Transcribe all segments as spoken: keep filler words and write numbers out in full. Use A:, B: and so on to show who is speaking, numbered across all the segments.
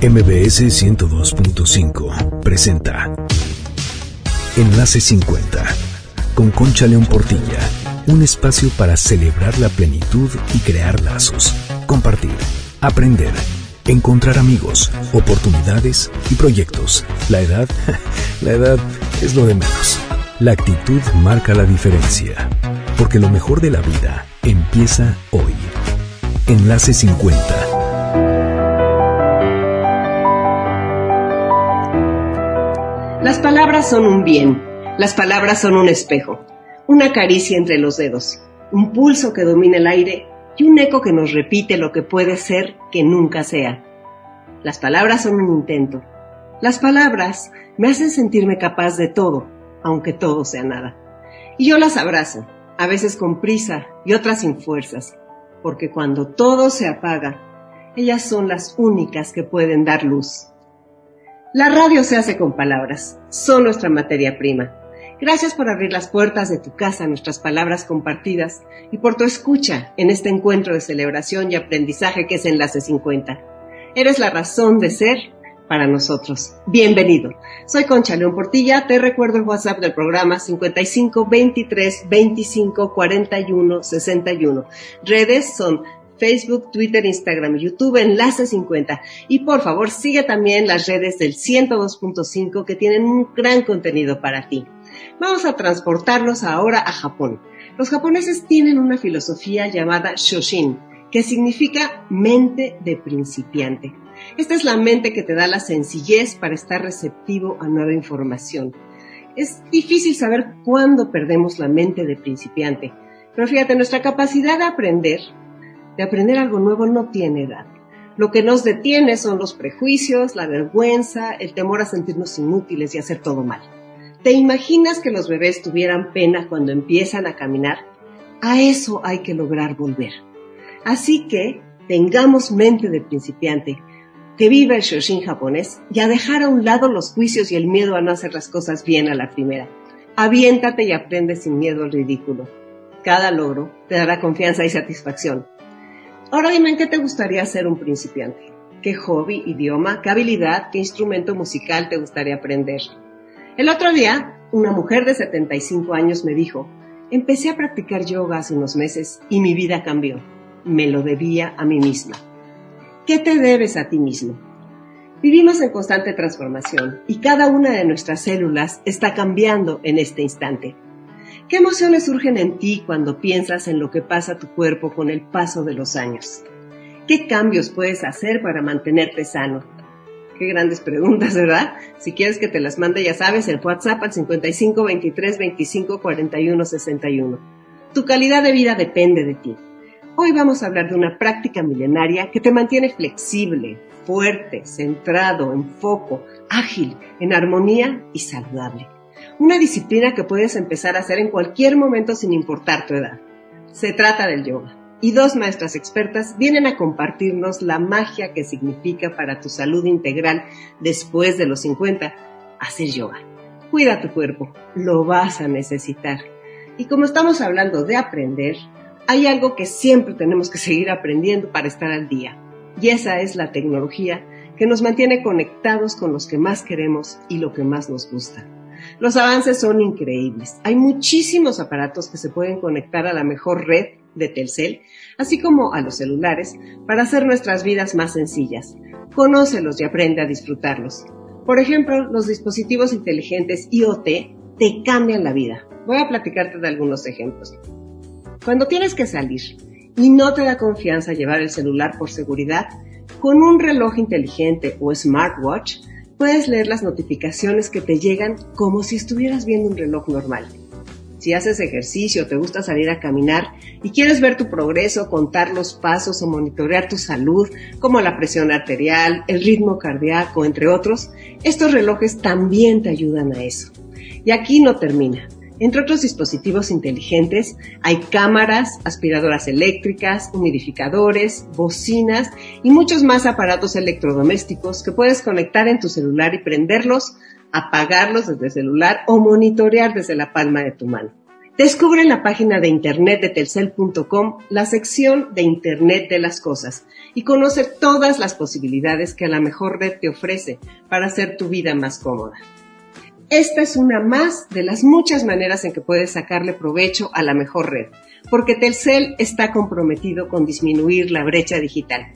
A: M B S ciento dos punto cinco presenta Enlace cincuenta con Concha León Portilla, un espacio para celebrar la plenitud y crear lazos, compartir, aprender, encontrar amigos, oportunidades y proyectos. La edad, la edad es lo de menos. La actitud marca la diferencia, porque lo mejor de la vida empieza hoy. Enlace cincuenta.
B: Las palabras son un bien, las palabras son un espejo, una caricia entre los dedos, un pulso que domina el aire y un eco que nos repite lo que puede ser que nunca sea. Las palabras son un intento. Las palabras me hacen sentirme capaz de todo, aunque todo sea nada. Y yo las abrazo, a veces con prisa y otras sin fuerzas, porque cuando todo se apaga, ellas son las únicas que pueden dar luz. La radio se hace con palabras, son nuestra materia prima. Gracias por abrir las puertas de tu casa a nuestras palabras compartidas y por tu escucha en este encuentro de celebración y aprendizaje que es Enlace cincuenta. Eres la razón de ser para nosotros. Bienvenido. Soy Concha León Portilla. Te recuerdo el WhatsApp del programa cincuenta y cinco veintitrés veinticinco cuarenta y uno sesenta y uno. Redes son Facebook, Twitter, Instagram, YouTube, Enlace cincuenta. Y por favor, sigue también las redes del ciento dos punto cinco que tienen un gran contenido para ti. Vamos a transportarnos ahora a Japón. Los japoneses tienen una filosofía llamada Shoshin, que significa mente de principiante. Esta es la mente que te da la sencillez para estar receptivo a nueva información. Es difícil saber cuándo perdemos la mente de principiante, pero fíjate, nuestra capacidad de aprender de aprender algo nuevo no tiene edad. Lo que nos detiene son los prejuicios, la vergüenza, el temor a sentirnos inútiles y hacer todo mal. ¿Te imaginas que los bebés tuvieran pena cuando empiezan a caminar? A eso hay que lograr volver. Así que tengamos mente de principiante, que viva el Shoshin japonés y a dejar a un lado los juicios y el miedo a no hacer las cosas bien a la primera. Aviéntate y aprende sin miedo al ridículo. Cada logro te dará confianza y satisfacción. Ahora dime, ¿en qué te gustaría ser un principiante? ¿Qué hobby, idioma, qué habilidad, qué instrumento musical te gustaría aprender? El otro día, una mujer de setenta y cinco años me dijo, empecé a practicar yoga hace unos meses y mi vida cambió. Me lo debía a mí misma. ¿Qué te debes a ti mismo? Vivimos en constante transformación y cada una de nuestras células está cambiando en este instante. ¿Qué emociones surgen en ti cuando piensas en lo que pasa a tu cuerpo con el paso de los años? ¿Qué cambios puedes hacer para mantenerte sano? Qué grandes preguntas, ¿verdad? Si quieres que te las mande, ya sabes, el WhatsApp al cincuenta y cinco veintitrés veinticinco cuarenta y uno sesenta y uno. Tu calidad de vida depende de ti. Hoy vamos a hablar de una práctica milenaria que te mantiene flexible, fuerte, centrado, en foco, ágil, en armonía y saludable. Una disciplina que puedes empezar a hacer en cualquier momento sin importar tu edad. Se trata del yoga. Y dos maestras expertas vienen a compartirnos la magia que significa para tu salud integral después de los cincuenta hacer yoga. Cuida tu cuerpo, lo vas a necesitar. Y como estamos hablando de aprender, hay algo que siempre tenemos que seguir aprendiendo para estar al día. Y esa es la tecnología que nos mantiene conectados con los que más queremos y lo que más nos gusta. Los avances son increíbles. Hay muchísimos aparatos que se pueden conectar a la mejor red de Telcel, así como a los celulares, para hacer nuestras vidas más sencillas. Conócelos y aprende a disfrutarlos. Por ejemplo, los dispositivos inteligentes I O T te cambian la vida. Voy a platicarte de algunos ejemplos. Cuando tienes que salir y no te da confianza llevar el celular por seguridad, con un reloj inteligente o smartwatch, puedes leer las notificaciones que te llegan como si estuvieras viendo un reloj normal. Si haces ejercicio, te gusta salir a caminar y quieres ver tu progreso, contar los pasos o monitorear tu salud, como la presión arterial, el ritmo cardíaco, entre otros, estos relojes también te ayudan a eso. Y aquí no termina. Entre otros dispositivos inteligentes, hay cámaras, aspiradoras eléctricas, humidificadores, bocinas y muchos más aparatos electrodomésticos que puedes conectar en tu celular y prenderlos, apagarlos desde el celular o monitorear desde la palma de tu mano. Descubre en la página de internet de telcel punto com la sección de Internet de las Cosas y conoce todas las posibilidades que la mejor red te ofrece para hacer tu vida más cómoda. Esta es una más de las muchas maneras en que puedes sacarle provecho a la mejor red, porque Telcel está comprometido con disminuir la brecha digital.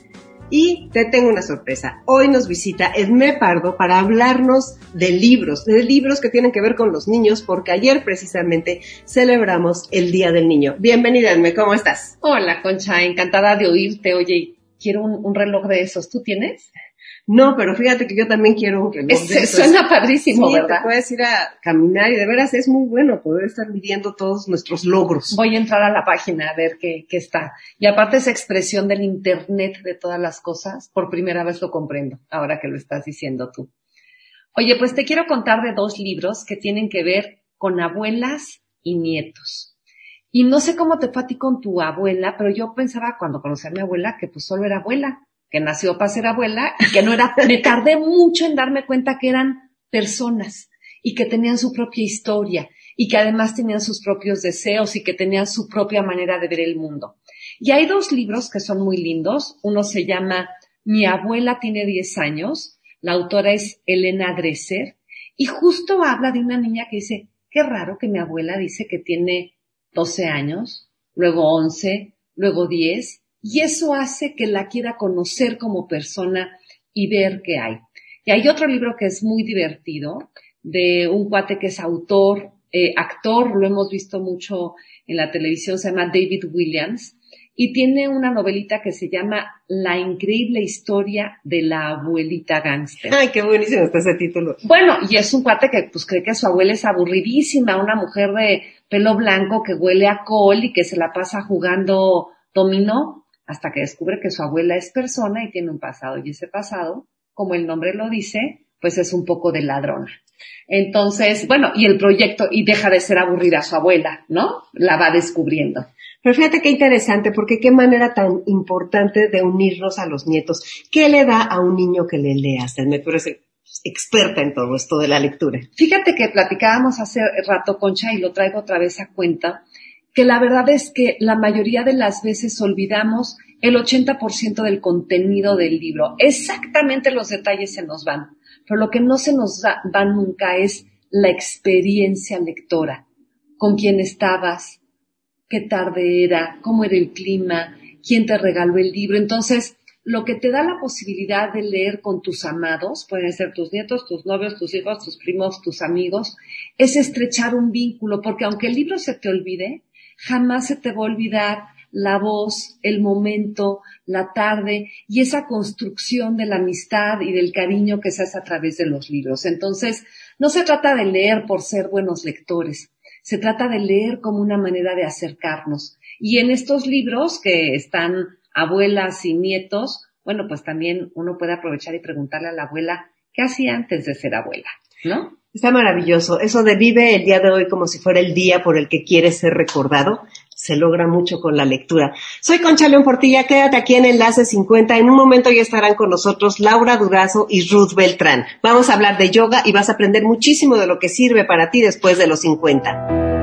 B: Y te tengo una sorpresa. Hoy nos visita Edmé Pardo para hablarnos de libros, de libros que tienen que ver con los niños, porque ayer precisamente celebramos el Día del Niño. Bienvenida, Edmé, ¿cómo estás?
C: Hola, Concha, encantada de oírte. Oye, quiero un, un reloj de esos. ¿Tú tienes?
B: No, pero fíjate que yo también quiero un reloj
C: es,
B: de esos.
C: Suena padrísimo,
B: sí,
C: ¿verdad?
B: Te puedes ir a caminar y de veras es muy bueno poder estar midiendo todos nuestros logros.
C: Voy a entrar a la página a ver qué, qué está. Y aparte esa expresión del Internet de todas las cosas, por primera vez lo comprendo, ahora que lo estás diciendo tú. Oye, pues te quiero contar de dos libros que tienen que ver con abuelas y nietos. Y no sé cómo te fue a ti con tu abuela, pero yo pensaba cuando conocí a mi abuela que pues solo era abuela, que nació para ser abuela y que no era, me tardé mucho en darme cuenta que eran personas y que tenían su propia historia y que además tenían sus propios deseos y que tenían su propia manera de ver el mundo. Y hay dos libros que son muy lindos. Uno se llama Mi abuela tiene diez años, la autora es Elena Dresser y justo habla de una niña que dice, qué raro que mi abuela dice que tiene doce años, luego once, luego diez, y eso hace que la quiera conocer como persona y ver qué hay. Y hay otro libro que es muy divertido, de un cuate que es autor, eh, actor, lo hemos visto mucho en la televisión, se llama David Williams, y tiene una novelita que se llama La increíble historia de la abuelita gángster.
B: Ay, qué buenísimo está ese título.
C: Bueno, y es un cuate que pues cree que su abuela es aburridísima, una mujer de pelo blanco que huele a col y que se la pasa jugando dominó, hasta que descubre que su abuela es persona y tiene un pasado. Y ese pasado, como el nombre lo dice, pues es un poco de ladrona. Entonces, bueno, y el proyecto, y deja de ser aburrida su abuela, ¿no? La va descubriendo.
B: Pero fíjate qué interesante, porque qué manera tan importante de unirnos a los nietos. ¿Qué le da a un niño que le leas? Tú eres experta en todo esto de la lectura.
C: Fíjate que platicábamos hace rato, Concha, y lo traigo otra vez a cuenta, que la verdad es que la mayoría de las veces olvidamos el ochenta por ciento del contenido del libro. Exactamente los detalles se nos van, pero lo que no se nos da, va nunca es la experiencia lectora. Con quién estabas, qué tarde era, cómo era el clima, quién te regaló el libro. Entonces, lo que te da la posibilidad de leer con tus amados, pueden ser tus nietos, tus novios, tus hijos, tus primos, tus amigos, es estrechar un vínculo, porque aunque el libro se te olvide, jamás se te va a olvidar la voz, el momento, la tarde y esa construcción de la amistad y del cariño que se hace a través de los libros. Entonces, no se trata de leer por ser buenos lectores, se trata de leer como una manera de acercarnos. Y en estos libros que están abuelas y nietos, bueno, pues también uno puede aprovechar y preguntarle a la abuela qué hacía antes de ser abuela, ¿no?
B: Está maravilloso. Eso de vive el día de hoy como si fuera el día por el que quieres ser recordado, se logra mucho con la lectura. Soy Concha León Portilla, quédate aquí en Enlace cincuenta. En un momento ya estarán con nosotros Laura Durazo y Ruth Beltrán. Vamos a hablar de yoga y vas a aprender muchísimo de lo que sirve para ti después de los cincuenta.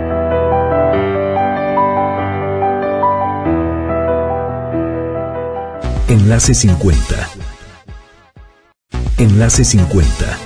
A: Enlace cincuenta. Enlace cincuenta.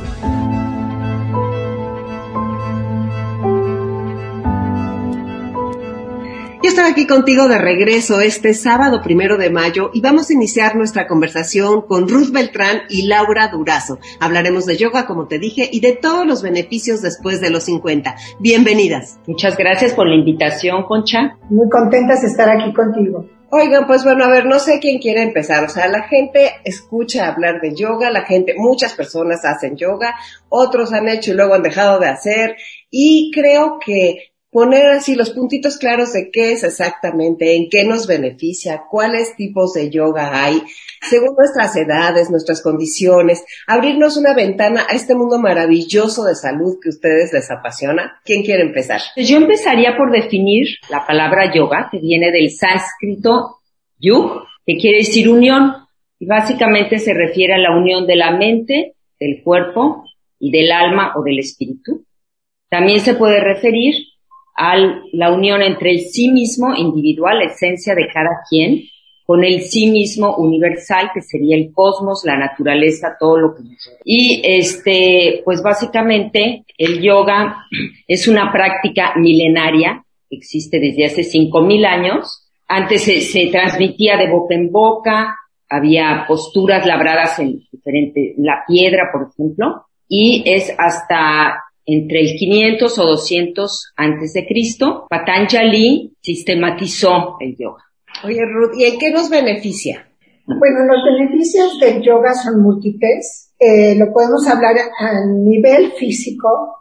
B: Yo estoy aquí contigo de regreso este sábado primero de mayo y vamos a iniciar nuestra conversación con Ruth Beltrán y Laura Durazo. Hablaremos de yoga, como te dije, y de todos los beneficios después de los cincuenta. Bienvenidas.
D: Muchas gracias por la invitación, Concha.
E: Muy contentas de estar aquí contigo.
B: Oigan, pues bueno, a ver, no sé quién quiere empezar. O sea, la gente escucha hablar de yoga, la gente, muchas personas hacen yoga, otros han hecho y luego han dejado de hacer, y creo que poner así los puntitos claros de qué es exactamente, en qué nos beneficia, cuáles tipos de yoga hay, según nuestras edades, nuestras condiciones, abrirnos una ventana a este mundo maravilloso de salud que a ustedes les apasiona. ¿Quién quiere empezar?
D: Yo empezaría por definir la palabra yoga, que viene del sánscrito yug, que quiere decir unión, y básicamente se refiere a la unión de la mente, del cuerpo y del alma o del espíritu. También se puede referir a la unión entre el sí mismo individual, la esencia de cada quien, con el sí mismo universal, que sería el cosmos, la naturaleza, todo lo que nos rodea. Y este, pues básicamente el yoga es una práctica milenaria, existe desde hace cinco mil años. Antes se, se transmitía de boca en boca, había posturas labradas en diferente, la piedra, por ejemplo, y es hasta entre el quinientos o doscientos antes de Cristo, Patanjali sistematizó el yoga.
B: Oye, Ruth, ¿y en qué nos beneficia?
E: Bueno, los beneficios del yoga son múltiples. Eh, lo podemos hablar a nivel físico.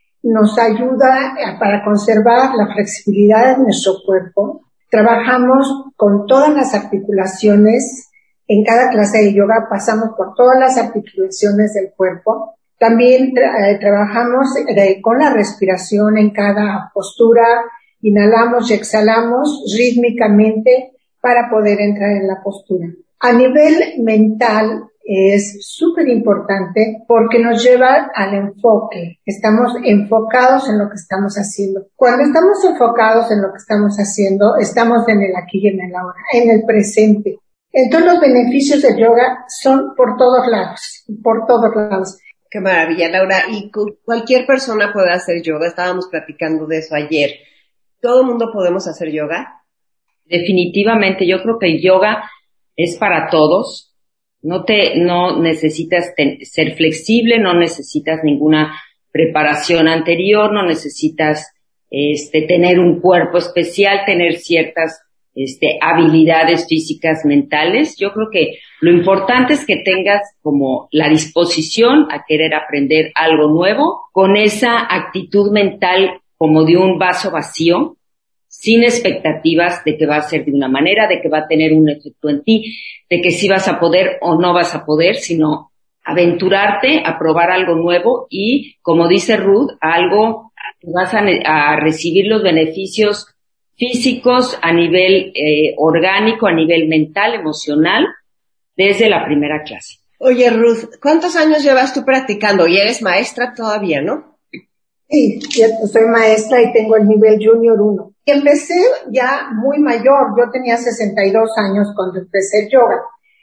E: Nos ayuda para conservar la flexibilidad de nuestro cuerpo. Trabajamos con todas las articulaciones. En cada clase de yoga pasamos por todas las articulaciones del cuerpo. También tra- trabajamos eh, con la respiración en cada postura. Inhalamos y exhalamos rítmicamente para poder entrar en la postura. A nivel mental es súper importante porque nos lleva al enfoque. Estamos enfocados en lo que estamos haciendo. Cuando estamos enfocados en lo que estamos haciendo, estamos en el aquí y en el ahora, en el presente. Entonces los beneficios del yoga son por todos lados, por todos lados.
B: Qué maravilla, Laura. Y cu- cualquier persona puede hacer yoga. Estábamos platicando de eso ayer. ¿Todo el mundo podemos hacer yoga?
D: Definitivamente, yo creo que el yoga es para todos. No te, no necesitas ten, ser flexible, no necesitas ninguna preparación anterior, no necesitas, este, tener un cuerpo especial, tener ciertas, este, habilidades físicas, mentales. Yo creo que lo importante es que tengas como la disposición a querer aprender algo nuevo, con esa actitud mental como de un vaso vacío, sin expectativas de que va a ser de una manera, de que va a tener un efecto en ti, de que sí vas a poder o no vas a poder, sino aventurarte a probar algo nuevo y, como dice Ruth, algo que vas a, a recibir los beneficios físicos a nivel eh, orgánico, a nivel mental, emocional, desde la primera clase.
B: Oye, Ruth, ¿cuántos años llevas tú practicando? Y eres maestra todavía, ¿no?
E: Sí, cierto, soy maestra y tengo el nivel Junior uno. Empecé ya muy mayor, yo tenía sesenta y dos años cuando empecé el yoga.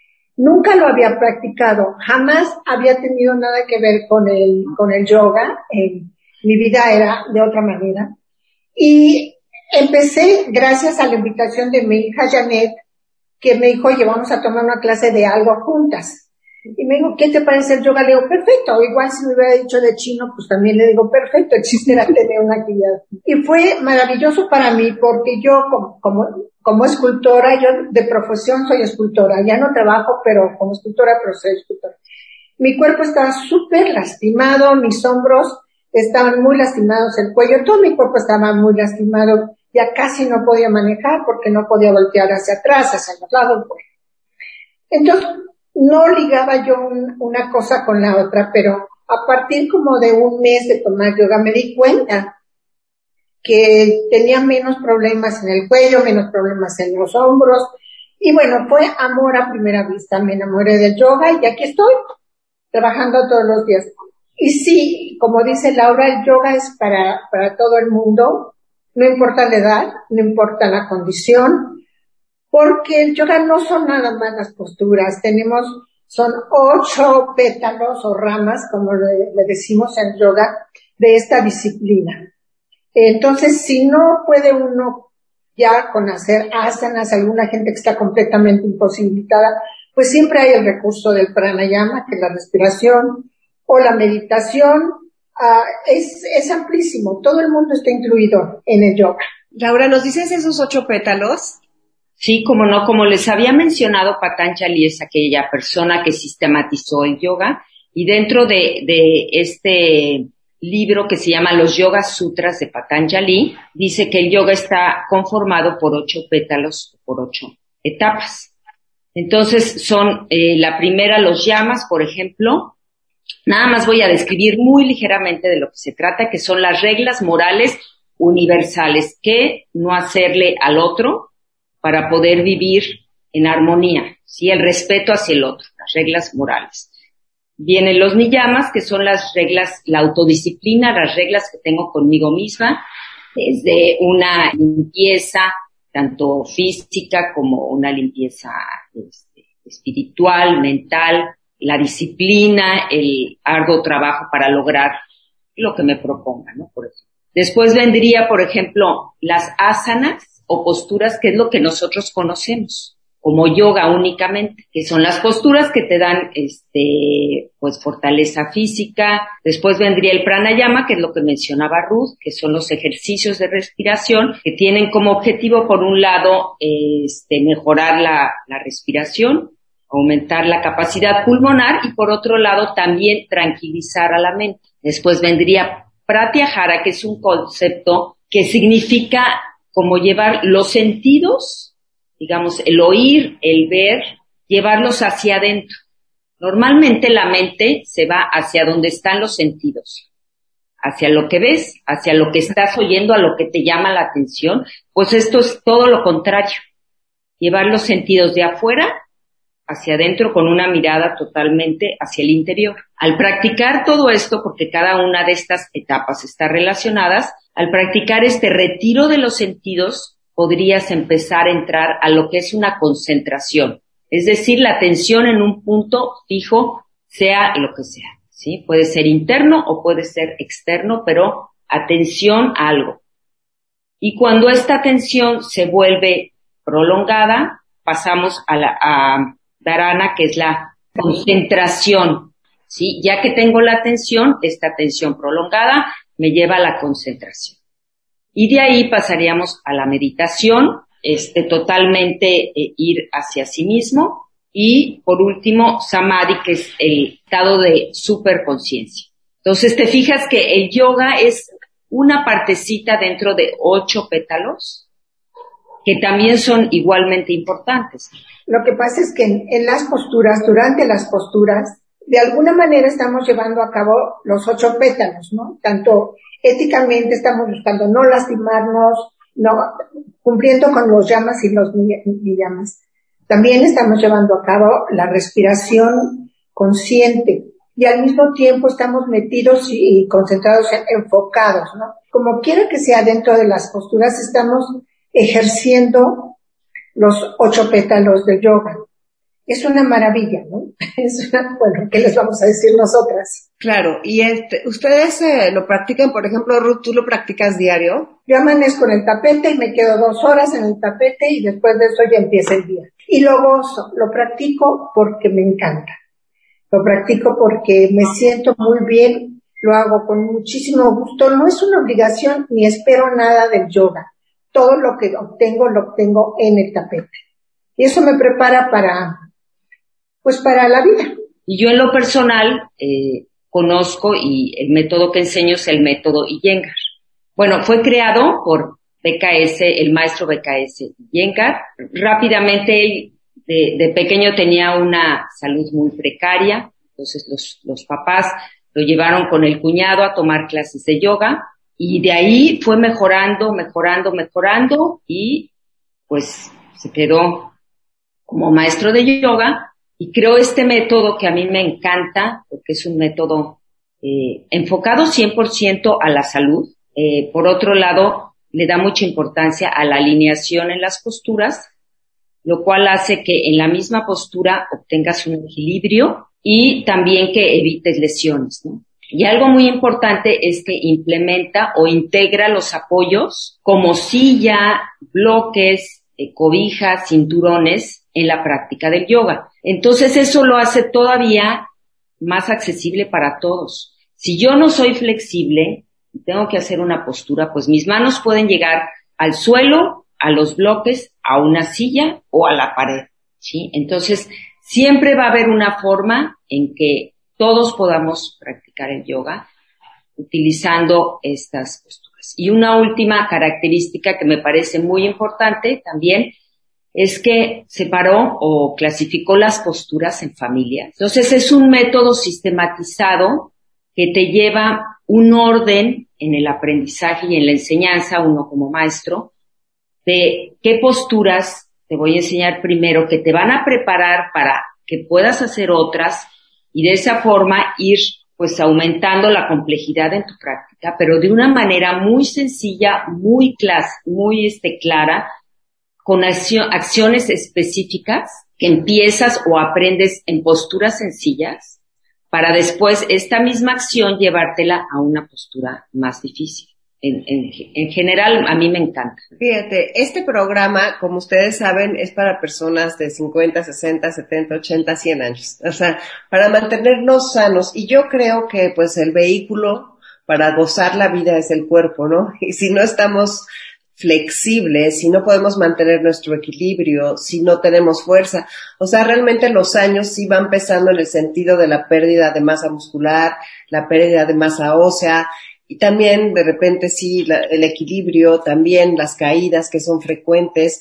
E: Nunca lo había practicado, jamás había tenido nada que ver con el, con el yoga, eh, mi vida era de otra manera. Y empecé gracias a la invitación de mi hija Janet, que me dijo, oye, vamos a tomar una clase de algo juntas. Y me dijo, ¿qué te parece el yoga? Le digo, perfecto. Igual si me hubiera dicho de chino, pues también le digo, perfecto, existirá tener una actividad. Y fue maravilloso para mí porque yo, como, como, como escultora, yo de profesión soy escultora. Ya no trabajo, pero como escultora, pero soy escultora. Mi cuerpo estaba súper lastimado, mis hombros estaban muy lastimados, el cuello, todo mi cuerpo estaba muy lastimado. Ya casi no podía manejar porque no podía voltear hacia atrás, hacia los lados. Entonces, no ligaba yo un, una cosa con la otra, pero a partir como de un mes de tomar yoga me di cuenta que tenía menos problemas en el cuello, menos problemas en los hombros. Y bueno, fue amor a primera vista. Me enamoré del yoga y aquí estoy, trabajando todos los días. Y sí, como dice Laura, el yoga es para, para todo el mundo. No importa la edad, no importa la condición. Porque el yoga no son nada más las posturas, tenemos, son ocho pétalos o ramas, como le, le decimos en yoga, de esta disciplina. Entonces, si no puede uno ya con hacer asanas, alguna gente que está completamente imposibilitada, pues siempre hay el recurso del pranayama, que es la respiración, o la meditación, uh, es, es amplísimo, todo el mundo está incluido en el yoga.
B: Laura, ¿nos dices esos ocho pétalos?
D: Sí, como no, como les había mencionado, Patanjali es aquella persona que sistematizó el yoga, y dentro de, de este libro que se llama Los Yoga Sutras de Patanjali, dice que el yoga está conformado por ocho pétalos, por ocho etapas. Entonces son, eh, la primera, los yamas, por ejemplo. Nada más voy a describir muy ligeramente de lo que se trata, que son las reglas morales universales, que no hacerle al otro para poder vivir en armonía, ¿sí? El respeto hacia el otro, las reglas morales. Vienen los niyamas, que son las reglas, la autodisciplina, las reglas que tengo conmigo misma, desde una limpieza tanto física como una limpieza este, espiritual, mental, la disciplina, el arduo trabajo para lograr lo que me proponga, ¿no? Por ejemplo. Después vendría, por ejemplo, las asanas o posturas, que es lo que nosotros conocemos como yoga únicamente, que son las posturas que te dan, este, pues fortaleza física. Después vendría el pranayama, que es lo que mencionaba Ruth, que son los ejercicios de respiración que tienen como objetivo, por un lado, este, mejorar la, la respiración, aumentar la capacidad pulmonar y por otro lado también tranquilizar a la mente. Después vendría pratyahara, que es un concepto que significa como llevar los sentidos, digamos, el oír, el ver, llevarlos hacia adentro. Normalmente la mente se va hacia donde están los sentidos, hacia lo que ves, hacia lo que estás oyendo, a lo que te llama la atención. Pues esto es todo lo contrario, llevar los sentidos de afuera hacia adentro con una mirada totalmente hacia el interior. Al practicar todo esto, porque cada una de estas etapas está relacionadas, al practicar este retiro de los sentidos, podrías empezar a entrar a lo que es una concentración, es decir, la atención en un punto fijo, sea lo que sea, ¿sí? Puede ser interno o puede ser externo, pero atención a algo. Y cuando esta atención se vuelve prolongada, pasamos a la a dharana, que es la concentración, ¿sí? Ya que tengo la atención, esta atención prolongada me lleva a la concentración. Y de ahí pasaríamos a la meditación, este, totalmente eh, ir hacia sí mismo. Y por último, samadhi, que es el estado de superconciencia. Entonces, te fijas que el yoga es una partecita dentro de ocho pétalos, que también son igualmente importantes.
E: Lo que pasa es que en, en las posturas, durante las posturas, de alguna manera estamos llevando a cabo los ocho pétalos, ¿no? Tanto éticamente estamos buscando no lastimarnos, no cumpliendo con los yamas y los niyamas. También estamos llevando a cabo la respiración consciente y al mismo tiempo estamos metidos y concentrados, enfocados, ¿no? Como quiera que sea dentro de las posturas, estamos ejerciendo los ocho pétalos del yoga. Es una maravilla, ¿no? Es una, bueno, ¿qué les vamos a decir nosotras?
B: Claro, y este, ustedes eh, lo practican, por ejemplo, Ruth, ¿tú lo practicas diario?
E: Yo amanezco en el tapete y me quedo dos horas en el tapete y después de eso ya empieza el día. Y lo gozo, lo practico porque me encanta. Lo practico porque me siento muy bien, lo hago con muchísimo gusto. No es una obligación ni espero nada del yoga. Todo lo que obtengo, lo obtengo en el tapete. Y eso me prepara para, pues para la vida.
D: Y yo en lo personal, eh, conozco y el método que enseño es el método Iyengar. Bueno, fue creado por B K S, el maestro B K S Iyengar. Rápidamente, de, de pequeño tenía una salud muy precaria, entonces los, los papás lo llevaron con el cuñado a tomar clases de yoga y de ahí fue mejorando, mejorando, mejorando y pues se quedó como maestro de yoga y creó este método que a mí me encanta porque es un método eh, enfocado cien por ciento a la salud. Eh, por otro lado, le da mucha importancia a la alineación en las posturas, lo cual hace que en la misma postura obtengas un equilibrio y también que evites lesiones, ¿no? Y algo muy importante es que implementa o integra los apoyos como silla, bloques, eh, cobijas, cinturones en la práctica del yoga. Entonces eso lo hace todavía más accesible para todos. Si yo no soy flexible y tengo que hacer una postura, pues mis manos pueden llegar al suelo, a los bloques, a una silla o a la pared, ¿sí? Entonces siempre va a haber una forma en que todos podamos practicar el yoga utilizando estas posturas. Y una última característica que me parece muy importante también es que separó o clasificó las posturas en familias. Entonces es un método sistematizado que te lleva un orden en el aprendizaje y en la enseñanza, uno como maestro, de qué posturas te voy a enseñar primero, que te van a preparar para que puedas hacer otras y de esa forma ir pues aumentando la complejidad en tu práctica, pero de una manera muy sencilla, muy clas, muy este, clara, con accio- acciones específicas que empiezas o aprendes en posturas sencillas para después esta misma acción llevártela a una postura más difícil. En, en, en general, a mí me encanta.
B: Fíjate, este programa, como ustedes saben, es para personas de cincuenta, sesenta, setenta, ochenta, cien años. O sea, para mantenernos sanos. Y yo creo que, pues, el vehículo para gozar la vida es el cuerpo, ¿no? Y si no estamos flexibles, si no podemos mantener nuestro equilibrio, si no tenemos fuerza, o sea, realmente los años sí van pesando en el sentido de la pérdida de masa muscular, la pérdida de masa ósea, y también de repente sí la, el equilibrio, también las caídas que son frecuentes,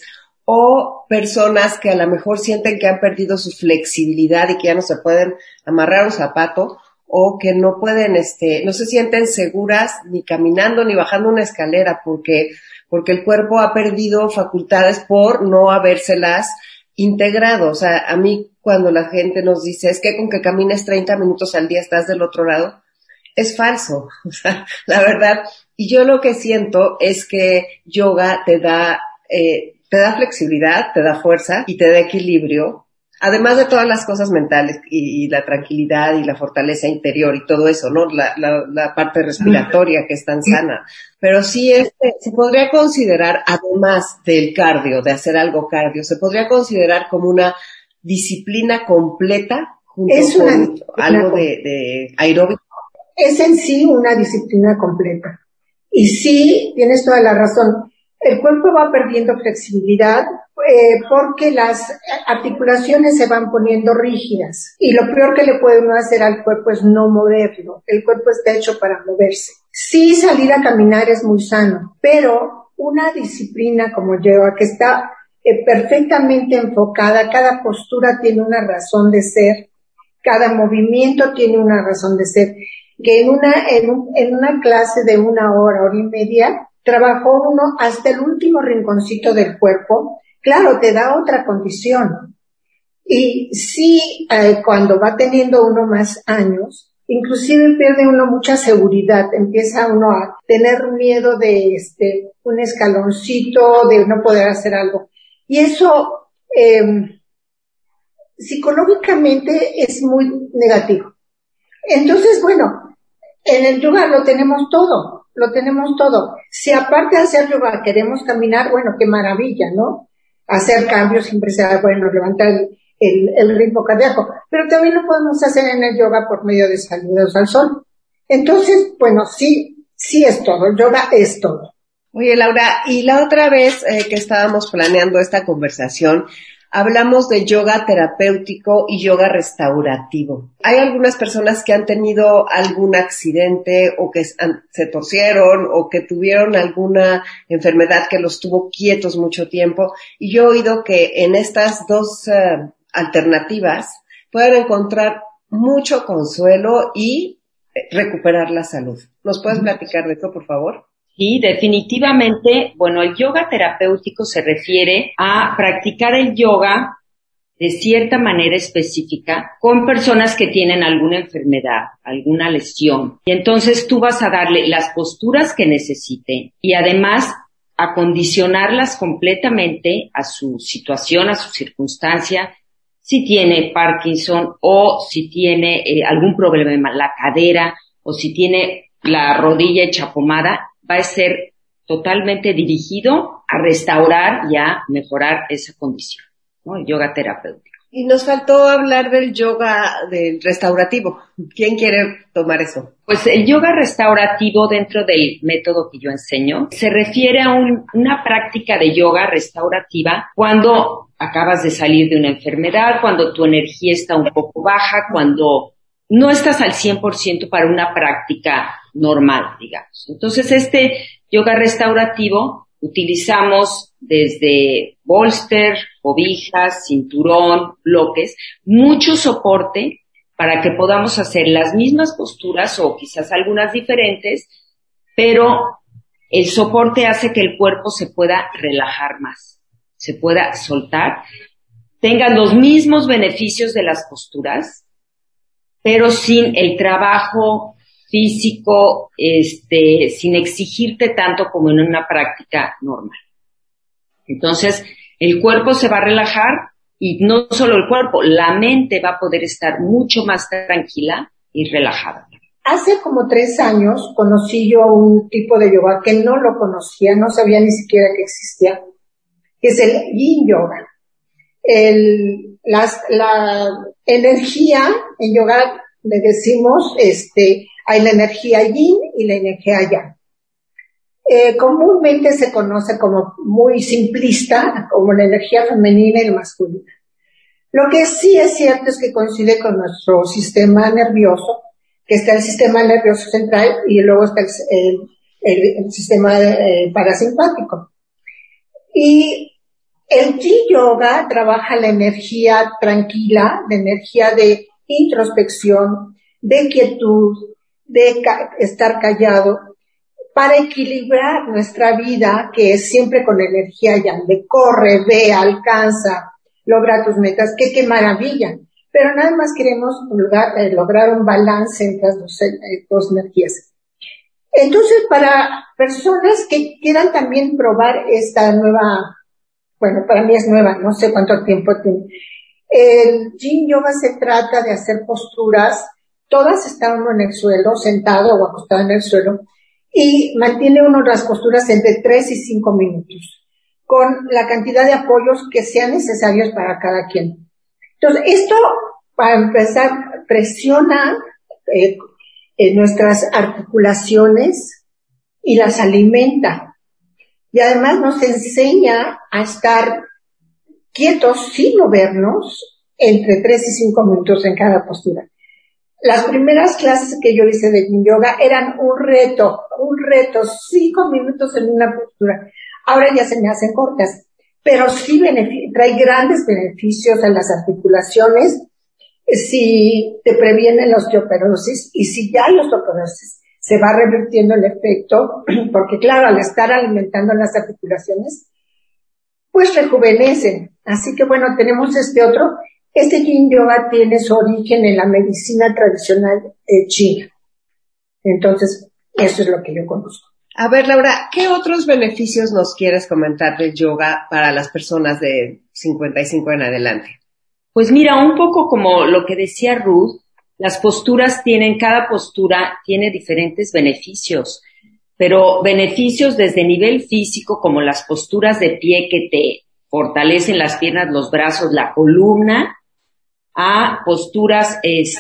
B: o personas que a lo mejor sienten que han perdido su flexibilidad y que ya no se pueden amarrar un zapato, o que no pueden, este, no se sienten seguras ni caminando ni bajando una escalera porque, porque el cuerpo ha perdido facultades por no habérselas integrado. O sea, a mí cuando la gente nos dice, es que con que camines treinta minutos al día estás del otro lado, es falso. O sea, la verdad. Y yo lo que siento es que yoga te da, eh, te da flexibilidad, te da fuerza y te da equilibrio. Además de todas las cosas mentales y, y la tranquilidad y la fortaleza interior y todo eso, ¿no? La, la, la parte respiratoria que es tan sana. Pero sí, este, se podría considerar, además del cardio, de hacer algo cardio, se podría considerar como una disciplina completa junto
E: es
B: con
E: una
B: algo de, de aeróbico.
E: Es en sí una disciplina completa. Y sí, tienes toda la razón. El cuerpo va perdiendo flexibilidad eh, porque las articulaciones se van poniendo rígidas. Y lo peor que le puede uno hacer al cuerpo es no moverlo. El cuerpo está hecho para moverse. Sí, salir a caminar es muy sano, pero una disciplina como yoga que está eh, perfectamente enfocada, cada postura tiene una razón de ser, cada movimiento tiene una razón de ser, que en una, en, un, en una clase de una hora, hora y media, trabajó uno hasta el último rinconcito del cuerpo. Claro, te da otra condición. Y sí, eh, cuando va teniendo uno más años, inclusive pierde uno mucha seguridad, empieza uno a tener miedo de este, un escaloncito, de no poder hacer algo. Y eso, eh, psicológicamente es muy negativo. Entonces, bueno, en el yoga lo tenemos todo, lo tenemos todo. Si aparte de hacer yoga queremos caminar, bueno, qué maravilla, ¿no? Hacer cambios siempre sea bueno, levantar el, el, el ritmo cardíaco, pero también lo podemos hacer en el yoga por medio de saludos al sol. Entonces, bueno, sí, sí es todo, el yoga es todo.
B: Oye, Laura, y la otra vez eh, que estábamos planeando esta conversación, hablamos de yoga terapéutico y yoga restaurativo. Hay algunas personas que han tenido algún accidente o que se torcieron o que tuvieron alguna enfermedad que los tuvo quietos mucho tiempo. Y yo he oído que en estas dos uh, alternativas pueden encontrar mucho consuelo y recuperar la salud. ¿Nos puedes platicar de esto, por favor?
D: Sí, definitivamente, bueno, el yoga terapéutico se refiere a practicar el yoga de cierta manera específica con personas que tienen alguna enfermedad, alguna lesión. Y entonces tú vas a darle las posturas que necesiten y además acondicionarlas completamente a su situación, a su circunstancia, si tiene Parkinson o si tiene eh, algún problema en la cadera o si tiene la rodilla hecha pomada, va a ser totalmente dirigido a restaurar y a mejorar esa condición, ¿no? El yoga terapéutico.
B: Y nos faltó hablar del yoga del restaurativo. ¿Quién quiere tomar eso?
D: Pues el yoga restaurativo, dentro del método que yo enseño, se refiere a un, una práctica de yoga restaurativa cuando acabas de salir de una enfermedad, cuando tu energía está un poco baja, cuando no estás al cien por ciento para una práctica normal, digamos. Entonces, este yoga restaurativo utilizamos desde bolster, cobijas, cinturón, bloques, mucho soporte para que podamos hacer las mismas posturas o quizás algunas diferentes, pero el soporte hace que el cuerpo se pueda relajar más, se pueda soltar, tengan los mismos beneficios de las posturas, pero sin el trabajo físico, este, sin exigirte tanto como en una práctica normal. Entonces, el cuerpo se va a relajar y no solo el cuerpo, la mente va a poder estar mucho más tranquila y relajada.
E: Hace como tres años conocí yo un tipo de yoga que no lo conocía, no sabía ni siquiera que existía, que es el Yin Yoga. El, las, la energía, en yoga le decimos, este, hay la energía Yin y la energía Yang. Eh, comúnmente se conoce como muy simplista, como la energía femenina y la masculina. Lo que sí es cierto es que coincide con nuestro sistema nervioso, que está el sistema nervioso central y luego está el, el, el sistema eh, parasimpático. Y el Yin Yoga trabaja la energía tranquila, la energía de introspección, de quietud, de ca- estar callado, para equilibrar nuestra vida, que es siempre con energía Yang, de corre, ve, alcanza, logra tus metas, que qué maravilla. Pero nada más queremos lograr, eh, lograr un balance entre las dos, eh, dos energías. Entonces, para personas que quieran también probar esta nueva, bueno, para mí es nueva, no sé cuánto tiempo tiene. El Yin Yoga se trata de hacer posturas, todas están uno en el suelo, sentado o acostado en el suelo, y mantiene uno las posturas entre tres y cinco minutos, con la cantidad de apoyos que sean necesarios para cada quien. Entonces, esto, para empezar, presiona eh, eh, nuestras articulaciones y las alimenta. Y además nos enseña a estar quietos sin movernos entre tres y cinco minutos en cada postura. Las primeras clases que yo hice de Yin Yoga eran un reto, un reto, cinco minutos en una postura. Ahora ya se me hacen cortas, pero sí benefic- trae grandes beneficios a las articulaciones si te previene la osteoporosis, y si ya hay osteoporosis se va revirtiendo el efecto, porque claro, al estar alimentando las articulaciones, pues rejuvenecen. Así que bueno, tenemos este otro. Este Yin Yoga tiene su origen en la medicina tradicional eh, china. Entonces, eso es lo que yo conozco.
B: A ver, Laura, ¿qué otros beneficios nos quieres comentar del yoga para las personas de cincuenta y cinco en adelante?
D: Pues mira, un poco como lo que decía Ruth, las posturas tienen, cada postura tiene diferentes beneficios, pero beneficios desde nivel físico, como las posturas de pie que te fortalecen las piernas, los brazos, la columna, a posturas,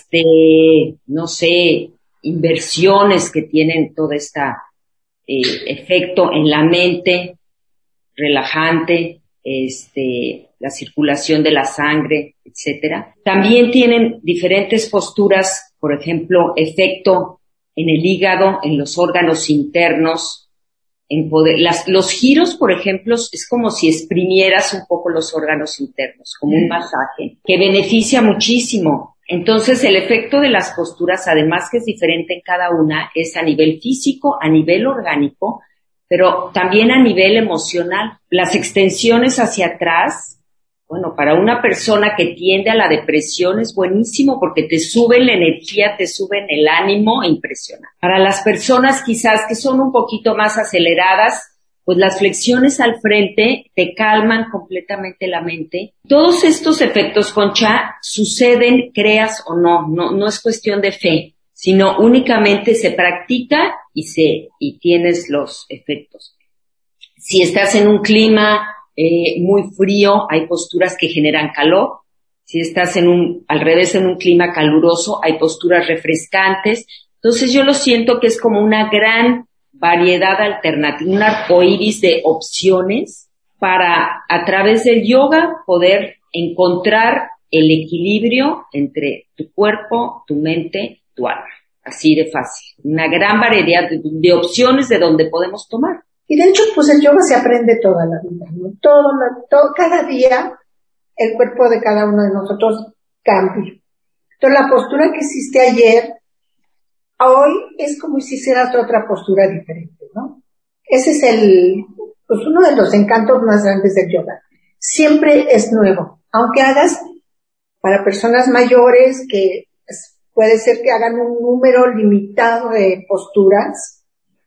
D: este, no sé, inversiones que tienen todo este eh, efecto en la mente, relajante, este, la circulación de la sangre, etcétera. También tienen diferentes posturas, por ejemplo, efecto en el hígado, en los órganos internos, en poder, las, los giros, por ejemplo, es como si exprimieras un poco los órganos internos, como un masaje, que beneficia muchísimo. Entonces, el efecto de las posturas, además que es diferente en cada una, es a nivel físico, a nivel orgánico, pero también a nivel emocional. Las extensiones hacia atrás, bueno, para una persona que tiende a la depresión es buenísimo porque te suben la energía, te suben el ánimo, impresionante. Para las personas quizás que son un poquito más aceleradas, pues las flexiones al frente te calman completamente la mente. Todos estos efectos, Concha, suceden, creas o no, no, no es cuestión de fe, sino únicamente se practica y se, y tienes los efectos. Si estás en un clima eh, muy frío, hay posturas que generan calor. Si estás en un, al revés, en un clima caluroso, hay posturas refrescantes. Entonces yo lo siento que es como una gran variedad alternativa, un arcoíris de opciones para, a través del yoga, poder encontrar el equilibrio entre tu cuerpo, tu mente, tu alma. Así de fácil. Una gran variedad de, de opciones de donde podemos tomar.
E: Y de hecho, pues el yoga se aprende toda la vida, ¿no? Todo, todo, cada día el cuerpo de cada uno de nosotros cambia. Entonces la postura que hiciste ayer, hoy es como si hicieras otra postura diferente, ¿no? Ese es el, pues uno de los encantos más grandes del yoga. Siempre es nuevo. Aunque hagas para personas mayores que puede ser que hagan un número limitado de posturas.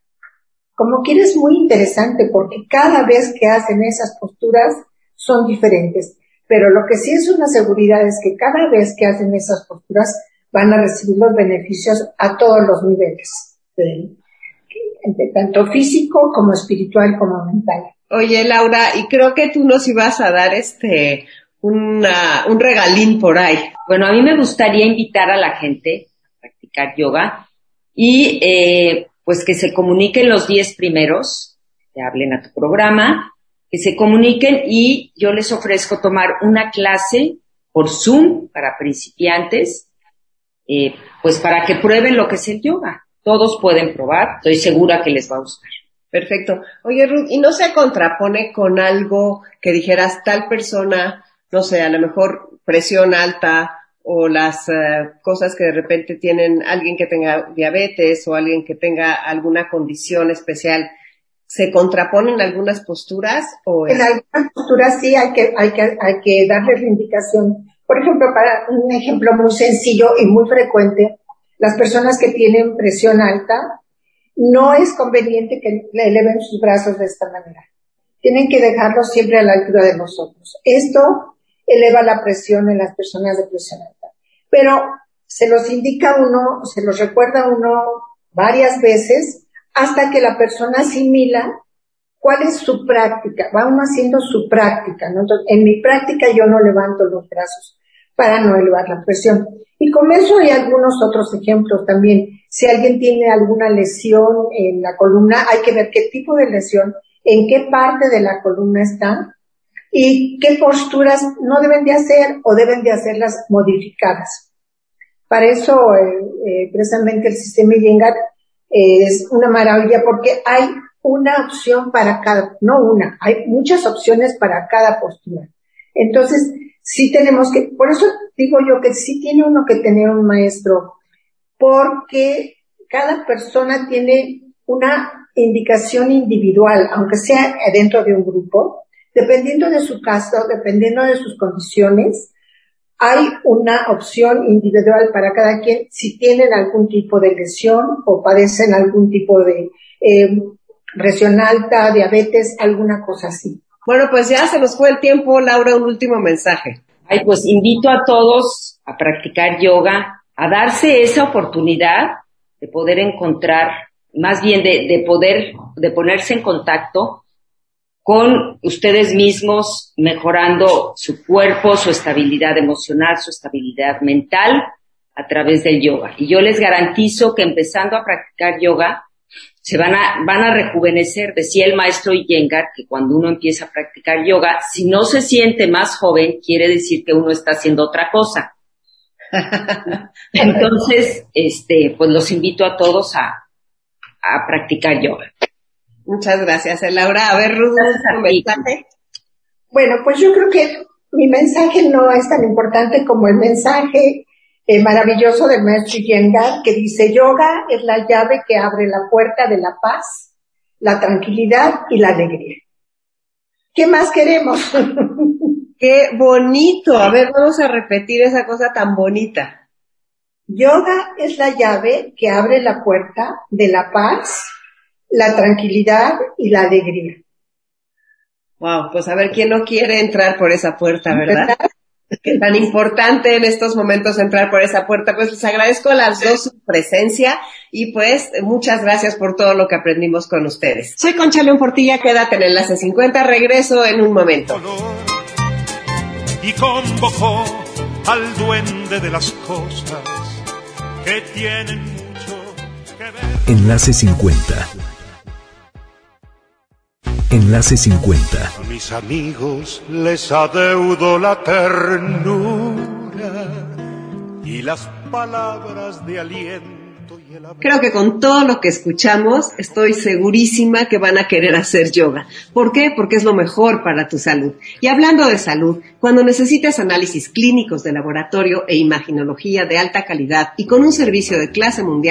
E: Como quieres, es muy interesante porque cada vez que hacen esas posturas son diferentes. Pero lo que sí es una seguridad es que cada vez que hacen esas posturas van a recibir los beneficios a todos los niveles, de, de, tanto físico como espiritual como mental.
B: Oye, Laura, y creo que tú nos ibas a dar este una, un regalín por ahí.
D: Bueno, a mí me gustaría invitar a la gente a practicar yoga y eh, pues que se comuniquen los diez primeros, que hablen a tu programa, que se comuniquen y yo les ofrezco tomar una clase por Zoom para principiantes, eh, pues para que prueben lo que es el yoga. Todos pueden probar, estoy segura que les va a gustar.
B: Perfecto. Oye, Ruth, ¿y no se contrapone con algo que dijeras tal persona, no sé, a lo mejor presión alta o las uh, cosas que de repente tienen alguien que tenga diabetes o alguien que tenga alguna condición especial? ¿Se contraponen algunas posturas? O
E: en algunas posturas sí hay que, hay que, hay que darles la indicación. Por ejemplo, para un ejemplo muy sencillo y muy frecuente, las personas que tienen presión alta, no es conveniente que eleven sus brazos de esta manera. Tienen que dejarlos siempre a la altura de nosotros. Esto eleva la presión en las personas de presión alta. Pero se los indica uno, se los recuerda uno varias veces, hasta que la persona asimila cuál es su práctica, va uno haciendo su práctica, ¿no? Entonces, en mi práctica yo no levanto los brazos para no elevar la presión. Y con eso hay algunos otros ejemplos también. Si alguien tiene alguna lesión en la columna, hay que ver qué tipo de lesión, en qué parte de la columna está y qué posturas no deben de hacer o deben de hacerlas modificadas. Para eso, eh, eh, precisamente el sistema Iyengar es una maravilla porque hay una opción para cada, no una, hay muchas opciones para cada postura. Entonces, sí tenemos que, por eso digo yo que sí tiene uno que tener un maestro, porque cada persona tiene una indicación individual, aunque sea dentro de un grupo, dependiendo de su caso, dependiendo de sus condiciones, hay una opción individual para cada quien si tienen algún tipo de lesión o padecen algún tipo de eh, presión alta, diabetes, alguna cosa así.
B: Bueno, pues ya se nos fue el tiempo, Laura, un último mensaje.
D: Ay, pues invito a todos a practicar yoga, a darse esa oportunidad de poder encontrar, más bien de, de poder, de ponerse en contacto con ustedes mismos, mejorando su cuerpo, su estabilidad emocional, su estabilidad mental a través del yoga. Y yo les garantizo que empezando a practicar yoga, se van a, van a rejuvenecer. Decía el maestro Iyengar que cuando uno empieza a practicar yoga, si no se siente más joven, quiere decir que uno está haciendo otra cosa. Entonces, este, pues los invito a todos a, a practicar yoga.
B: Muchas gracias, Laura. A ver, Ruth, ¿tu mensaje?
E: Bueno, pues yo creo que mi mensaje no es tan importante como el mensaje eh, maravilloso del maestro Iyengar, que dice: yoga es la llave que abre la puerta de la paz, la tranquilidad y la alegría. ¿Qué más queremos?
B: ¡Qué bonito! A ver, vamos a repetir esa cosa tan bonita.
E: Yoga es la llave que abre la puerta de la paz, la tranquilidad y la alegría.
B: Wow, pues a ver quién no quiere entrar por esa puerta, ¿verdad? ¿verdad? Que tan importante en estos momentos entrar por esa puerta. Pues les agradezco a las dos su presencia y pues muchas gracias por todo lo que aprendimos con ustedes. Soy Concha León Portilla, quédate en Enlace cincuenta, regreso en un momento.
F: Y convocó al duende de las cosas que tienen mucho que ver.
A: Enlace cincuenta. Enlace cincuenta.
F: A mis amigos les adeudo la ternura y las palabras de aliento y el amor.
B: Creo que con todo lo que escuchamos, estoy segurísima que van a querer hacer yoga. ¿Por qué? Porque es lo mejor para tu salud. Y hablando de salud, cuando necesites análisis clínicos de laboratorio e imaginología de alta calidad y con un servicio de clase mundial,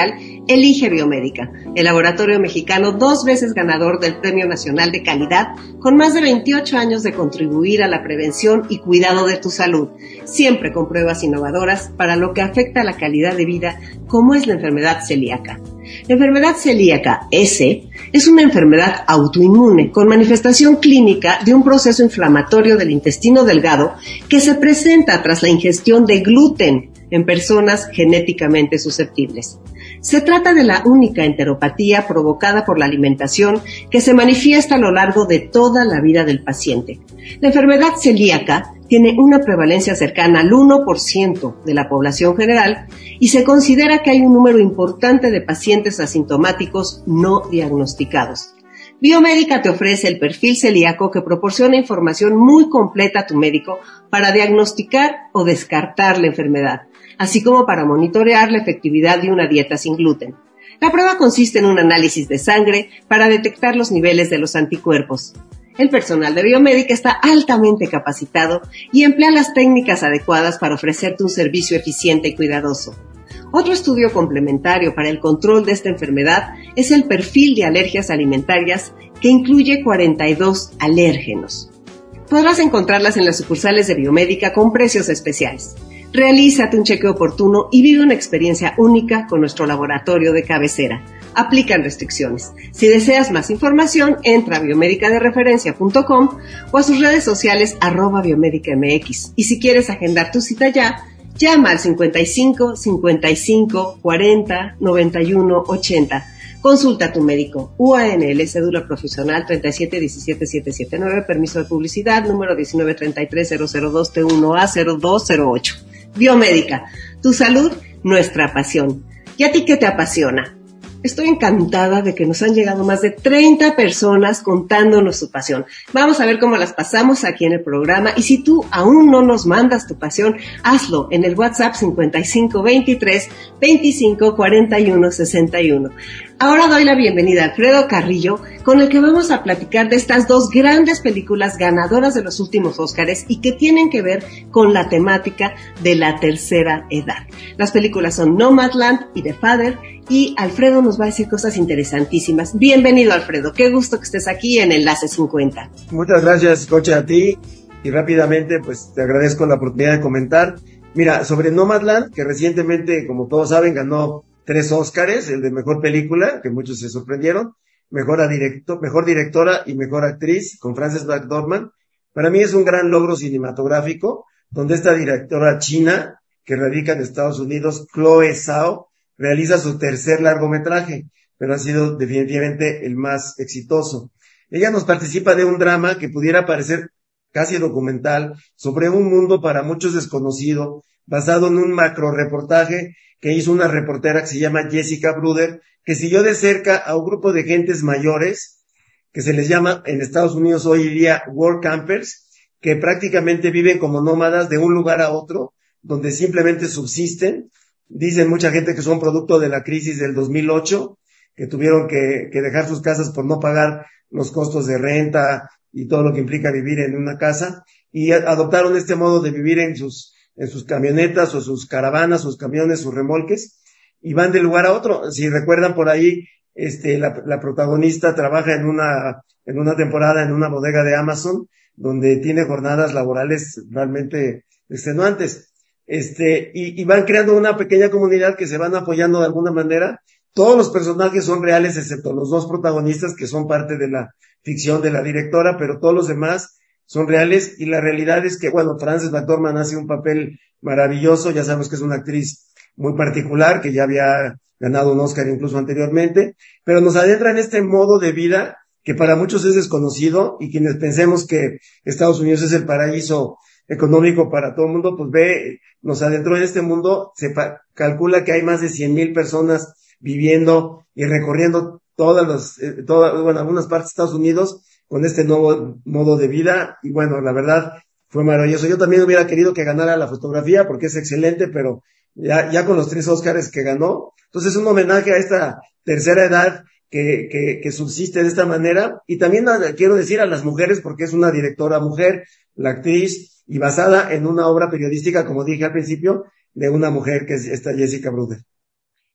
B: Elige Biomédica, el laboratorio mexicano dos veces ganador del Premio Nacional de Calidad, con más de veintiocho años de contribuir a la prevención y cuidado de tu salud, siempre con pruebas innovadoras para lo que afecta a la calidad de vida, como es la enfermedad celíaca. La enfermedad celíaca, S, es una enfermedad autoinmune con manifestación clínica de un proceso inflamatorio del intestino delgado que se presenta tras la ingestión de gluten en personas genéticamente susceptibles. Se trata de la única enteropatía provocada por la alimentación que se manifiesta a lo largo de toda la vida del paciente. La enfermedad celíaca tiene una prevalencia cercana al uno por ciento de la población general y se considera que hay un número importante de pacientes asintomáticos no diagnosticados. Biomédica te ofrece el perfil celíaco que proporciona información muy completa a tu médico para diagnosticar o descartar la enfermedad, así como para monitorear la efectividad de una dieta sin gluten. La prueba consiste en un análisis de sangre para detectar los niveles de los anticuerpos. El personal de Biomédica está altamente capacitado y emplea las técnicas adecuadas para ofrecerte un servicio eficiente y cuidadoso. Otro estudio complementario para el control de esta enfermedad es el perfil de alergias alimentarias, que incluye cuarenta y dos alérgenos. Podrás encontrarlas en las sucursales de Biomédica con precios especiales. Realízate un chequeo oportuno y vive una experiencia única con nuestro laboratorio de cabecera. Aplican restricciones. Si deseas más información, entra a biomédica de referencia punto com o a sus redes sociales arroba biomédica M X. Y si quieres agendar tu cita ya, llama al cincuenta y cinco, cincuenta y cinco, cuarenta, noventa y uno, ochenta. Consulta a tu médico. U A N L, cédula profesional treinta y siete diecisiete setecientos setenta y nueve, permiso de publicidad, número diecinueve treinta y tres cero cero dos T uno A cero dos cero ocho. Biomédica, tu salud, nuestra pasión. ¿Y a ti qué te apasiona? Estoy encantada de que nos han llegado más de treinta personas contándonos su pasión. Vamos a ver cómo las pasamos aquí en el programa. Y si tú aún no nos mandas tu pasión, hazlo en el WhatsApp cincuenta y cinco veintitrés veinticinco cuarenta y uno sesenta y uno. Ahora doy la bienvenida a Alfredo Carrillo, con el que vamos a platicar de estas dos grandes películas ganadoras de los últimos Óscares y que tienen que ver con la temática de la tercera edad. Las películas son Nomadland y The Father, y Alfredo nos va a decir cosas interesantísimas. Bienvenido, Alfredo, qué gusto que estés aquí en Enlace cincuenta.
G: Muchas gracias, Concha, a ti, y rápidamente pues te agradezco la oportunidad de comentar. Mira, sobre Nomadland, que recientemente, como todos saben, ganó tres Óscares, el de mejor película, que muchos se sorprendieron, mejor, directo, mejor directora y mejor actriz, con Frances McDormand. Para mí es un gran logro cinematográfico, donde esta directora china, que radica en Estados Unidos, Chloe Zhao, realiza su tercer largometraje, pero ha sido definitivamente el más exitoso. Ella nos participa de un drama que pudiera parecer casi documental, sobre un mundo para muchos desconocido, basado en un macro reportaje que hizo una reportera que se llama Jessica Bruder, que siguió de cerca a un grupo de gentes mayores, que se les llama en Estados Unidos hoy día work campers, que prácticamente viven como nómadas de un lugar a otro, donde simplemente subsisten. Dicen mucha gente que son producto de la crisis del dos mil ocho, que tuvieron que, que dejar sus casas por no pagar los costos de renta y todo lo que implica vivir en una casa, y adoptaron este modo de vivir en sus en sus camionetas o sus caravanas, sus camiones, sus remolques, y van de lugar a otro. Si recuerdan por ahí, este, la, la protagonista trabaja en una, en una temporada en una bodega de Amazon, donde tiene jornadas laborales realmente extenuantes. Este, y, y van creando una pequeña comunidad que se van apoyando de alguna manera. Todos los personajes son reales, excepto los dos protagonistas, que son parte de la ficción de la directora, pero todos los demás son reales, y la realidad es que, bueno, Frances McDormand hace un papel maravilloso. Ya sabemos que es una actriz muy particular, que ya había ganado un Oscar incluso anteriormente, pero nos adentra en este modo de vida que para muchos es desconocido, y quienes pensemos que Estados Unidos es el paraíso económico para todo el mundo, pues ve, nos adentró en este mundo. Se pa- calcula que hay más de cien mil personas viviendo y recorriendo todas las, eh, todas, bueno, algunas partes de Estados Unidos con este nuevo modo de vida, y bueno, la verdad fue maravilloso. Yo también hubiera querido que ganara la fotografía porque es excelente, pero ya, ya con los tres Óscares que ganó, entonces es un homenaje a esta tercera edad que, que, que subsiste de esta manera. Y también a, quiero decir a las mujeres, porque es una directora mujer, la actriz, y basada en una obra periodística, como dije al principio, de una mujer que es esta Jessica Bruder.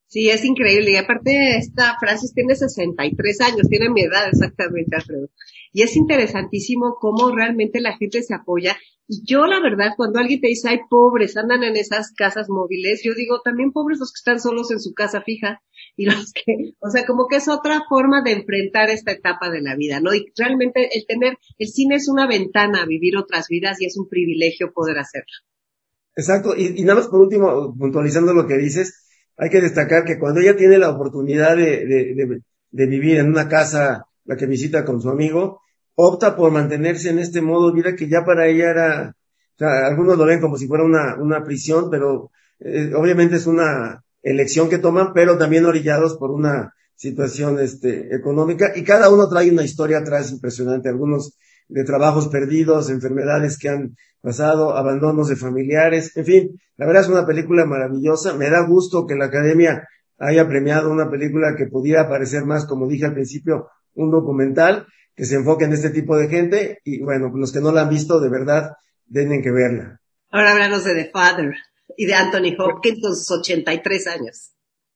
B: Sí, es increíble. Y aparte, esta Francis tiene sesenta y tres años, tiene mi edad exactamente, Alfredo. Y es interesantísimo cómo realmente la gente se apoya. Y yo, la verdad, cuando alguien te dice, ay, pobres, andan en esas casas móviles, yo digo, también pobres los que están solos en su casa fija. Y los que, o sea, como que es otra forma de enfrentar esta etapa de la vida, ¿no? Y realmente el tener, el cine es una ventana a vivir otras vidas y es un privilegio poder hacerlo.
G: Exacto, y, y nada más por último, puntualizando lo que dices, hay que destacar que cuando ella tiene la oportunidad de, de, de, de vivir en una casa, la que visita con su amigo, opta por mantenerse en este modo de vida que ya para ella era, o sea, algunos lo ven como si fuera una, una prisión, pero eh, obviamente es una elección que toman, pero también orillados por una situación este, económica, y cada uno trae una historia atrás impresionante, algunos de trabajos perdidos, enfermedades que han pasado, abandonos de familiares, en fin, la verdad es una película maravillosa. Me da gusto que la Academia haya premiado una película que pudiera parecer más, como dije al principio, un documental que se enfoque en este tipo de gente, y bueno, los que no la han visto, de verdad, tienen que verla.
B: Ahora háblanos de The Father y de Anthony Hopkins con sus ochenta y tres años.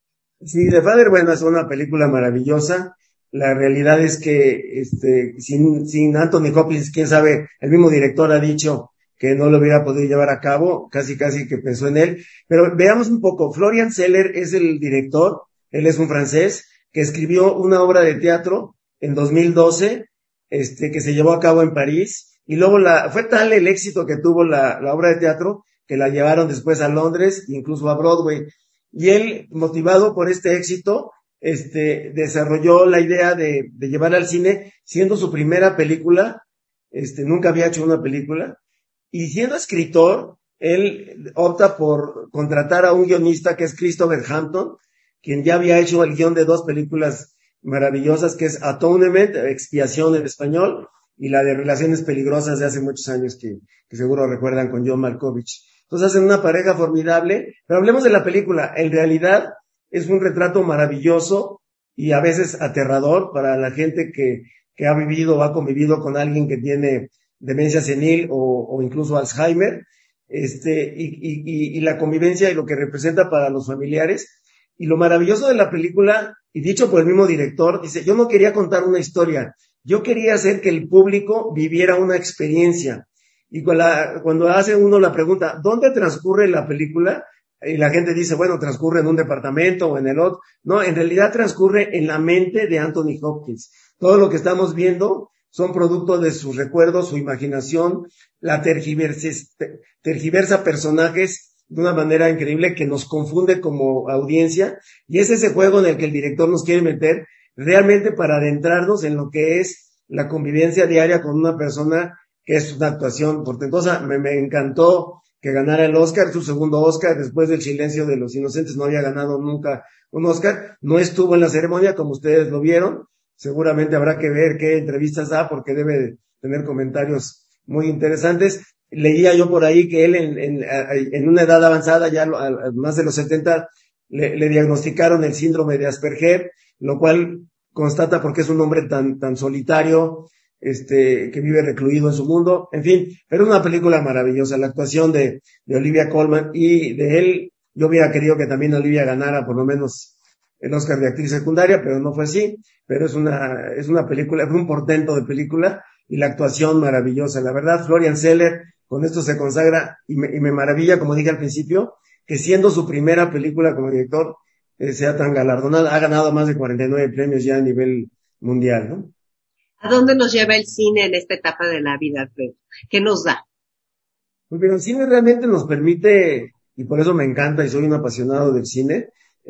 G: Sí, The Father, bueno, es una película maravillosa. La realidad es que este, sin, sin Anthony Hopkins, quién sabe, el mismo director ha dicho que no lo hubiera podido llevar a cabo, casi casi que pensó en él. Pero veamos un poco, Florian Zeller es el director, él es un francés, que escribió una obra de teatro en dos mil doce, este, que se llevó a cabo en París, y luego la, fue tal el éxito que tuvo la, la obra de teatro, que la llevaron después a Londres, incluso a Broadway. Y él, motivado por este éxito, este, desarrolló la idea de, de llevar al cine, siendo su primera película, este, nunca había hecho una película, y siendo escritor, él opta por contratar a un guionista que es Christopher Hampton, quien ya había hecho el guión de dos películas maravillosas, que es Atonement, Expiación en español, y la de Relaciones Peligrosas de hace muchos años, que, que seguro recuerdan, con John Malkovich. Entonces hacen una pareja formidable, pero hablemos de la película. En realidad es un retrato maravilloso y a veces aterrador para la gente que, que ha vivido o ha convivido con alguien que tiene demencia senil o, o incluso Alzheimer, este, y, y, y la convivencia y lo que representa para los familiares. Y lo maravilloso de la película, y dicho por el mismo director, dice, yo no quería contar una historia, yo quería hacer que el público viviera una experiencia. Y cuando, la, cuando hace uno la pregunta, ¿dónde transcurre la película? Y la gente dice, bueno, transcurre en un departamento o en el otro. No, en realidad transcurre en la mente de Anthony Hopkins. Todo lo que estamos viendo son producto de sus recuerdos, su imaginación, la tergiversa, tergiversa personajes de una manera increíble que nos confunde como audiencia, y es ese juego en el que el director nos quiere meter realmente para adentrarnos en lo que es la convivencia diaria con una persona, que es una actuación portentosa. Me, me encantó que ganara el Oscar, su segundo Oscar, después del Silencio de los Inocentes. No había ganado nunca un Oscar, no estuvo en la ceremonia como ustedes lo vieron. Seguramente habrá que ver qué entrevistas da, porque debe tener comentarios muy interesantes. Leía yo por ahí que él en, en, en una edad avanzada, ya a más de los setenta, le, le diagnosticaron el síndrome de Asperger, lo cual constata porque es un hombre tan, tan solitario, este, que vive recluido en su mundo. En fin, pero una película maravillosa. La actuación de, de Olivia Colman y de él, yo hubiera querido que también Olivia ganara por lo menos el Oscar de actriz secundaria, pero no fue así. Pero es una, es una película, es un portento de película, y la actuación maravillosa. La verdad, Florian Zeller con esto se consagra, y me, y me maravilla, como dije al principio, que siendo su primera película como director, eh, sea tan galardonada. Ha ganado más de cuarenta y nueve premios ya a nivel mundial, ¿no?
B: ¿A dónde nos lleva el cine en esta etapa de la vida, Alfredo? ¿Qué nos da?
G: Pues bien, el cine realmente nos permite, y por eso me encanta y soy un apasionado del cine,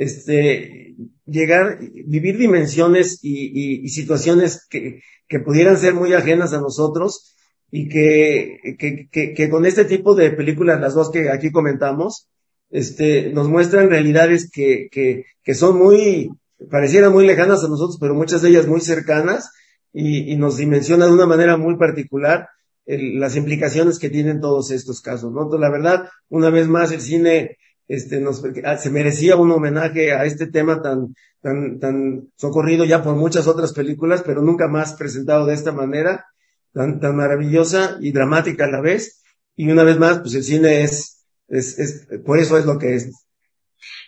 G: este, llegar, vivir dimensiones y, y, y situaciones que, que pudieran ser muy ajenas a nosotros, y que, que, que, que con este tipo de películas, las dos que aquí comentamos, este, nos muestran realidades que, que, que son muy, parecieran muy lejanas a nosotros, pero muchas de ellas muy cercanas, y, y nos dimensiona de una manera muy particular el, las implicaciones que tienen todos estos casos, ¿no? Entonces, la verdad, una vez más, el cine, este, nos, se merecía un homenaje a este tema tan, tan, tan socorrido ya por muchas otras películas, pero nunca más presentado de esta manera, tan, tan maravillosa y dramática a la vez. Y una vez más, pues el cine es, es, es, por eso es lo que es.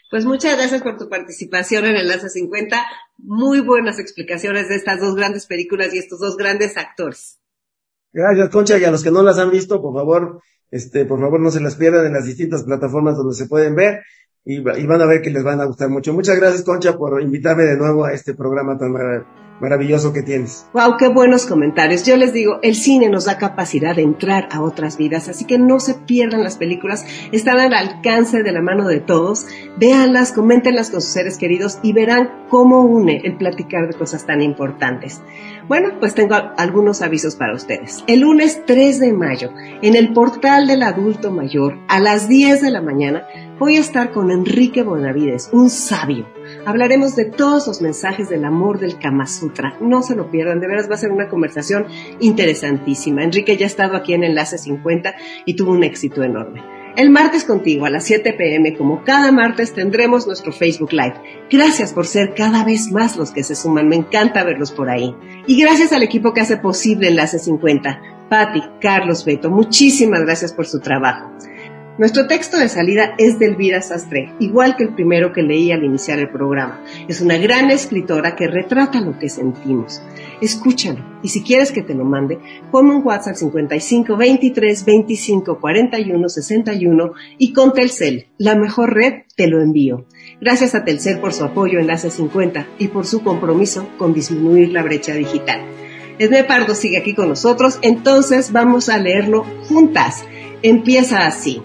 B: Pues muchas gracias por tu participación en Enlace cincuenta. Muy buenas explicaciones de estas dos grandes películas y estos dos grandes actores.
G: Gracias, Concha, y a los que no las han visto, por favor, este, por favor no se las pierdan en las distintas plataformas donde se pueden ver y, y van a ver que les van a gustar mucho. Muchas gracias, Concha, por invitarme de nuevo a este programa tan maravilloso. maravilloso que tienes.
B: Wow, qué buenos comentarios. Yo les digo, el cine nos da capacidad de entrar a otras vidas, así que no se pierdan las películas, están al alcance de la mano de todos. Véanlas, coméntenlas con sus seres queridos y verán cómo une el platicar de cosas tan importantes. Bueno, pues tengo algunos avisos para ustedes. El lunes tres de mayo, en el portal del adulto mayor, a las diez de la mañana, voy a estar con Enrique Bonavides, un sabio. Hablaremos de todos los mensajes del amor del Kama Sutra. No se lo pierdan, de veras va a ser una conversación interesantísima. Enrique ya ha estado aquí en Enlace cincuenta y tuvo un éxito enorme. El martes contigo a las siete pm, como cada martes, tendremos nuestro Facebook Live. Gracias por ser cada vez más los que se suman, me encanta verlos por ahí. Y gracias al equipo que hace posible Enlace cincuenta, Patti, Carlos, Beto, muchísimas gracias por su trabajo. Nuestro texto de salida es de Elvira Sastre, igual que el primero que leí al iniciar el programa. Es una gran escritora que retrata lo que sentimos. Escúchalo, y si quieres que te lo mande, ponme un WhatsApp cincuenta y cinco, veintitrés, veinticinco, cuarenta y uno, sesenta y uno y con Telcel, la mejor red, te lo envío. Gracias a Telcel por su apoyo en Enlace cincuenta y por su compromiso con disminuir la brecha digital. Esme Pardo sigue aquí con nosotros, entonces vamos a leerlo juntas. Empieza así.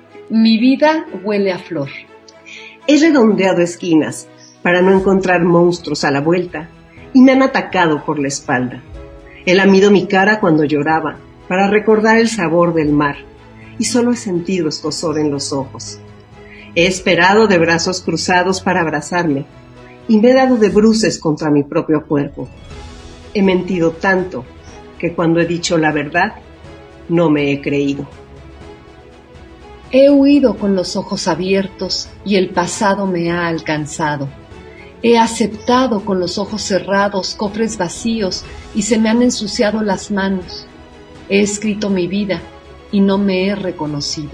C: Mi vida huele a flor.
B: He redondeado esquinas para no encontrar monstruos a la vuelta y me han atacado por la espalda. He lamido mi cara cuando lloraba para recordar el sabor del mar y solo he sentido escozor en los ojos. He esperado de brazos cruzados para abrazarme y me he dado de bruces contra mi propio cuerpo. He mentido tanto que cuando he dicho la verdad no me he creído.
C: He huido con los ojos abiertos y el pasado me ha alcanzado. He aceptado con los ojos cerrados cofres vacíos y se me han ensuciado las manos. He escrito mi vida y no me he reconocido.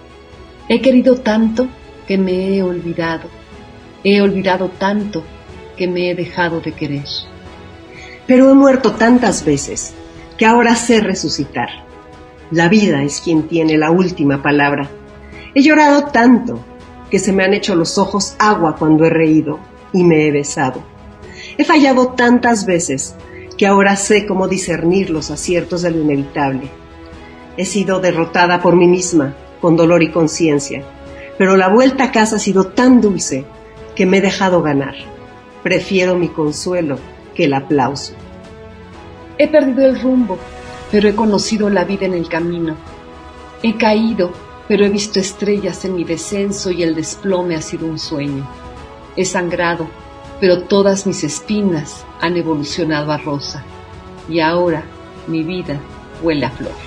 C: He querido tanto que me he olvidado. He olvidado tanto que me he dejado de querer.
B: Pero he muerto tantas veces que ahora sé resucitar. La vida es quien tiene la última palabra. He llorado tanto que se me han hecho los ojos agua cuando he reído y me he besado. He fallado tantas veces que ahora sé cómo discernir los aciertos de lo inevitable. He sido derrotada por mí misma, con dolor y conciencia, pero la vuelta a casa ha sido tan dulce que me he dejado ganar. Prefiero mi consuelo que el aplauso.
C: He perdido el rumbo, pero he conocido la vida en el camino. He caído, pero he visto estrellas en mi descenso y el desplome ha sido un sueño. He sangrado, pero todas mis espinas han evolucionado a rosa. Y ahora mi vida huele a flor.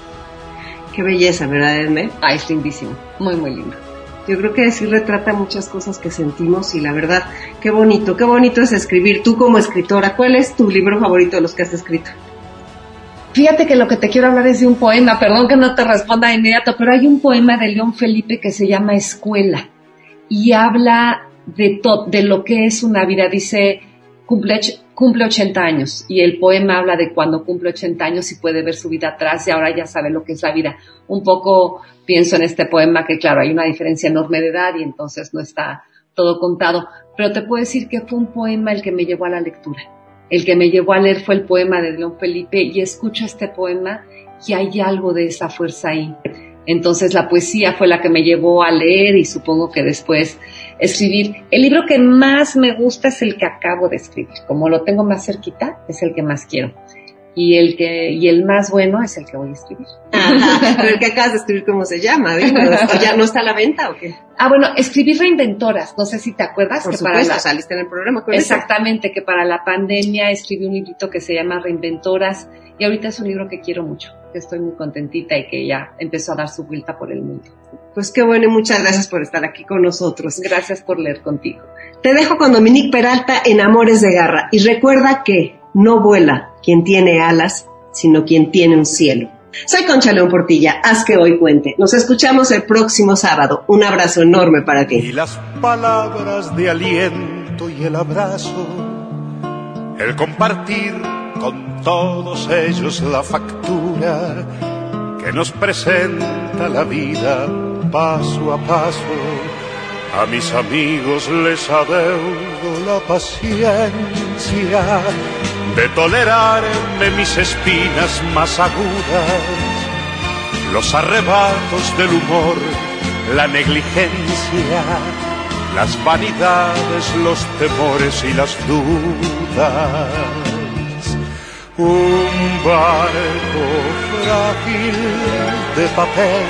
B: Qué belleza, ¿verdad, Edme?
C: Ah, es lindísimo, muy, muy lindo.
B: Yo creo que sí retrata muchas cosas que sentimos y la verdad, qué bonito, qué bonito es escribir. Tú como escritora, ¿cuál es tu libro favorito de los que has escrito?
C: Fíjate que lo que te quiero hablar es de un poema, perdón que no te responda de inmediato, pero hay un poema de León Felipe que se llama Escuela y habla de, to- de lo que es una vida. Dice, cumple, cumple ochenta años y el poema habla de cuando cumple ochenta años y puede ver su vida atrás y ahora ya sabe lo que es la vida. Un poco pienso en este poema que claro, hay una diferencia enorme de edad y entonces no está todo contado, pero te puedo decir que fue un poema el que me llevó a la lectura. El que me llevó a leer fue el poema de León Felipe y escucho este poema y hay algo de esa fuerza ahí. Entonces la poesía fue la que me llevó a leer y supongo que después escribir. El libro que más me gusta es el que acabo de escribir. Como lo tengo más cerquita, es el que más quiero. Y el que y el más bueno es el que voy a escribir.
B: Ajá, pero el que acabas de escribir, ¿cómo se llama? ¿O ya no está a la venta o qué?
C: Ah, bueno, escribí Reinventoras, no sé si te acuerdas.
B: Por
C: que
B: supuesto,
C: para la...
B: saliste en el programa con
C: Exactamente, eso. Que para la pandemia escribí un librito que se llama Reinventoras y ahorita es un libro que quiero mucho, que estoy muy contentita y que ya empezó a dar su vuelta por el mundo.
B: Pues qué bueno y muchas gracias por estar aquí con nosotros.
C: Gracias por leer contigo.
B: Te dejo con Dominique Peralta en Amores de Garra y recuerda que no vuela quien tiene alas, sino quien tiene un cielo. Soy Concha León Portilla, haz que hoy cuente. Nos escuchamos el próximo sábado. Un abrazo enorme para ti.
F: Y las palabras de aliento y el abrazo, el compartir con todos ellos la factura que nos presenta la vida paso a paso. A mis amigos les adeudo la paciencia de tolerarme mis espinas más agudas, los arrebatos del humor, la negligencia, las vanidades, los temores y las dudas. Un barco frágil de papel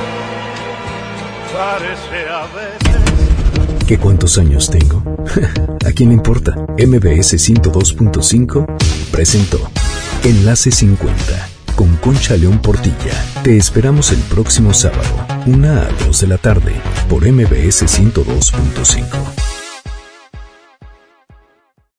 F: parece a veces.
A: ¿Qué cuántos años tengo? ¿A quién le importa? M B S ciento dos punto cinco presentó Enlace cincuenta con Concha León Portilla. Te esperamos el próximo sábado, una a dos de la tarde, por M B S ciento dos punto cinco.